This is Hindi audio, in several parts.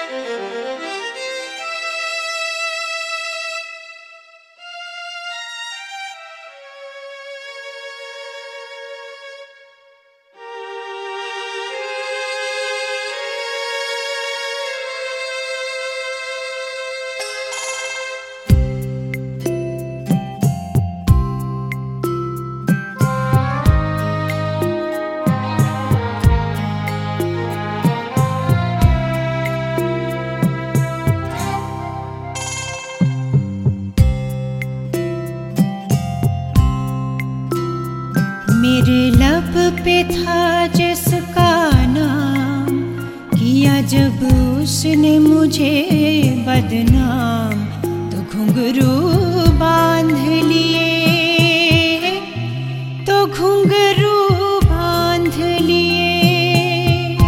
मेरे लब पे था जिसका नाम, किया जब उसने मुझे बदनाम, तो घुंघरू बांध लिए, तो घुंघरू बांध लिए।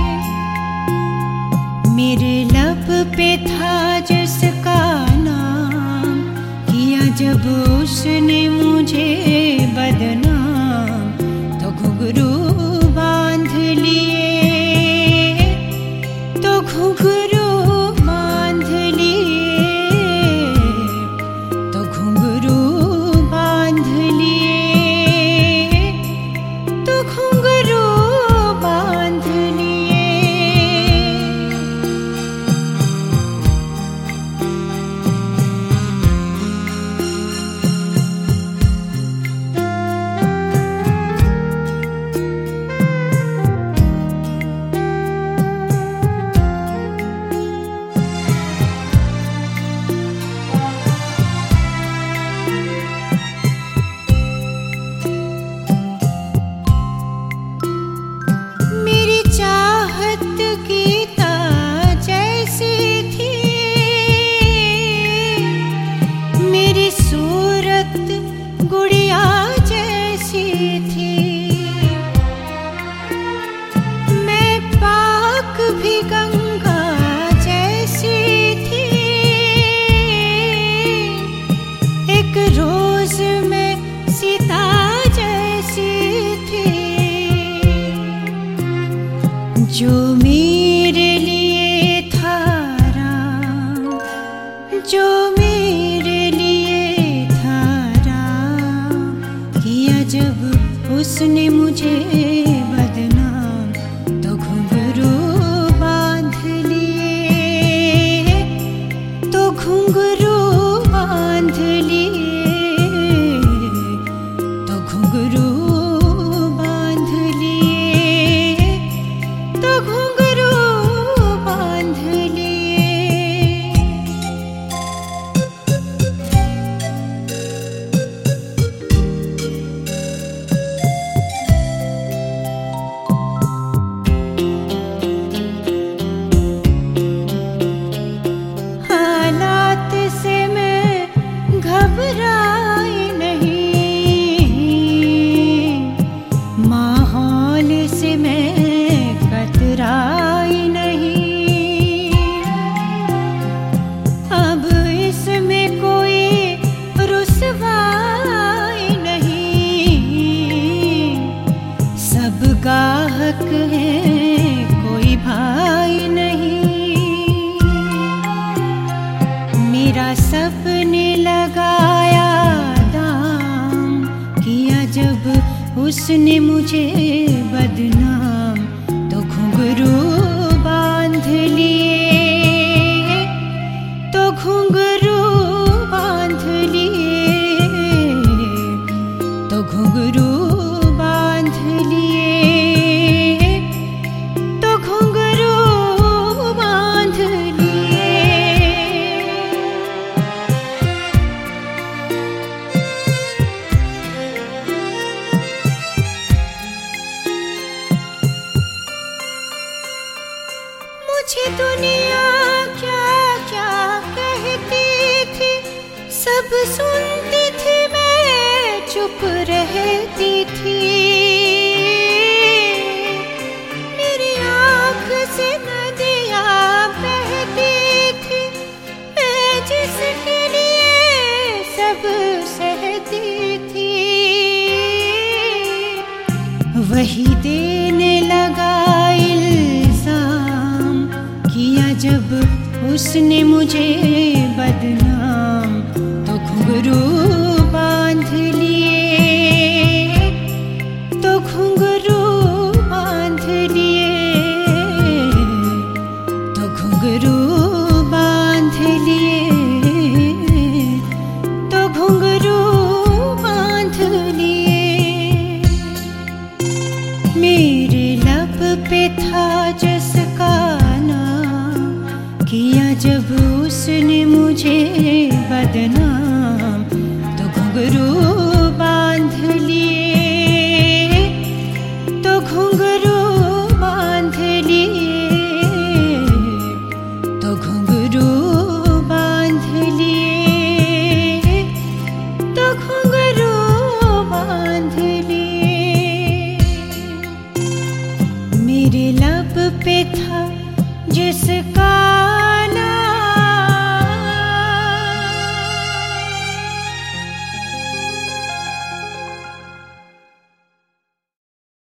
मेरे लब पे था जिसका नाम, किया जब उसने मुझे बदनाम, घुंघरू बांध लिए, तो घुंघरू बांध लिए, तो घुंघरू बांध लिए, तो घुंघरू बांध लिए। जो मेरे लिए था राम, जो मेरे लिए था राम, किया जब उसने मुझे बदनाम, तो घुंघरू बांध लिए, तो घुंघरू बांध लिए, तो घुंघरू बांध लिए, तो घुंघरू बांध लिए। हालात से मैं घबराई नहीं, माहौल से मैं कतराई नहीं, अब इसमें कोई रुसवाई नहीं, सबका हक है कोई भाई नहीं। मेरा सपने लगाया दाम, किया जब उसने मुझे बदनाम, तो घुंघरू बांध लिए, तो घुंघरू बांध लिए, तो घुंघरू बांध लिए, तो घुंघरू बांध लिए। मुझे दुनिया क्या क्या कहती थी, सब सुनती थी, मैं चुप रहती थी। मेरी आँख से नदियाँ बहती थी, मैं जिसके लिए सब सहती थी, वही देने लगा इल्जाम, किया जब उसने मुझे बदनाम तो घुंघरू बांध लिए, तो घुंघरू बांध लिए, तो घुंघरू बांध लिए, तो घुंघरू बांध लिए। मेरे लब पे था जिसका नाम, किया जब उसने मुझे बदनाम तो घुंघरू बांध लिए, तो घुंघरू बांध लिए, तो घुंघरू बांध लिए, तो घुंघरू बांध लिए। मेरे लब पे था जिसका